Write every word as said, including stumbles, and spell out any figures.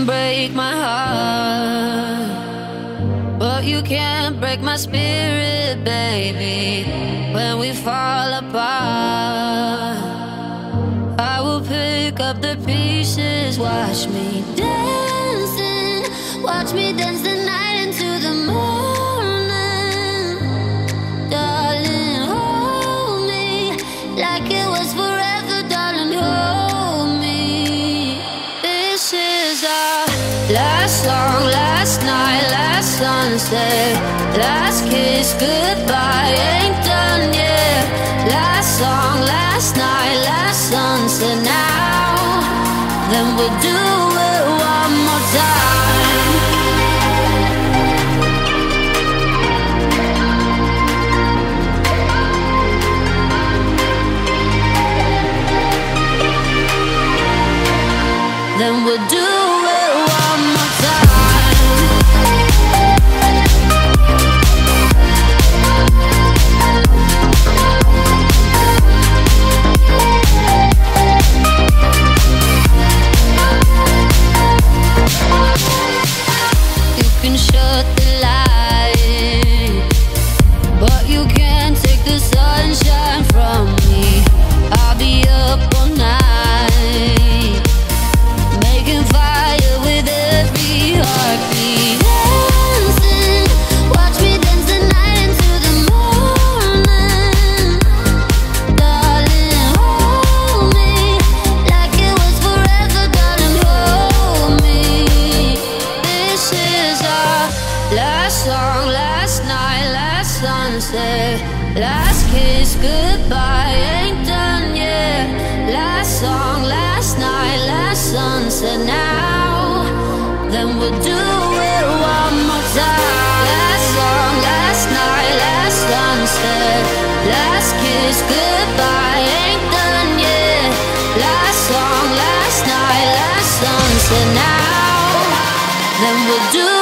break my heart, but you can't break my spirit, baby. When we fall apart, I will pick up the pieces. Watch me dancing, watch me dance the night into the morning. Darling, hold me like it was forever, darling, hold me. This is our last song, last night, last sunset, last kiss, goodbye, ain't done yet. Last song, last night, last sunset. Now, then we'll do it one more time. Then we'll do it one more time. You can shut the light, but you can't take the sunshine from me. I'll be up all night, making fire with every heartbeat. Dancing, watch me dance the night into the morning. Darling, hold me like it was forever, darling, hold me. This is our last song, last night, last sunset, last kiss, goodbye, ain't done yet. Last song, last night, last sunset. Now, then we'll do it one more time. Last song, last night, last sunset, last kiss, goodbye, ain't done yet. Last song, last night, last sunset. Now, then we'll do